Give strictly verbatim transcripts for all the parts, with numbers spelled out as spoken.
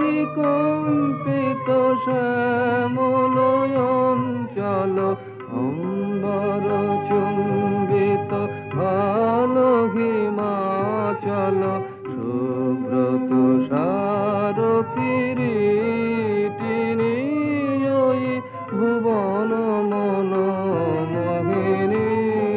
কম্পিত শ্যামলয়ন চল অম্বর চুম্বিত ভালো হিমাচল সুব্রত সারথিরিটিনি ভুবন মন মোহিনী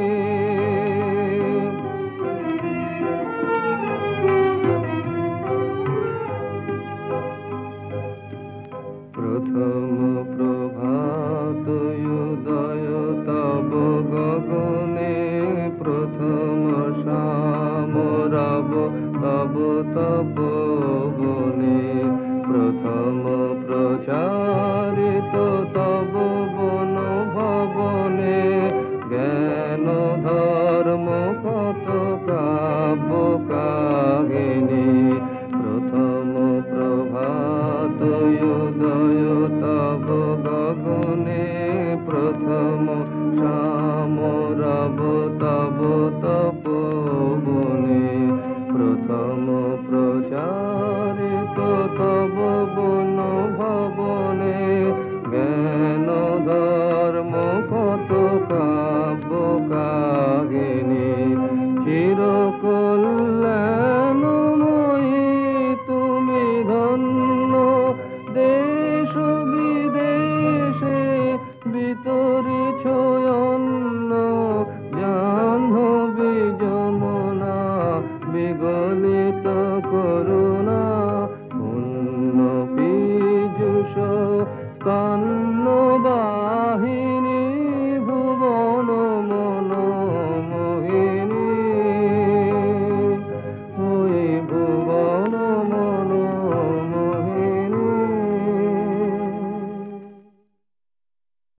প্রথম প্রভাত উদয় তব গগনে প্রথম শ্যাম রব তব তপবনে প্রথম প্রচারিত তব বন ভবনে জ্ঞান ধর্ম কত কাব্য কাহিনী প্রথম প্রভাত উদয় তব গগনে প্রথম শ্যাম রব তব তপবনে প্রথম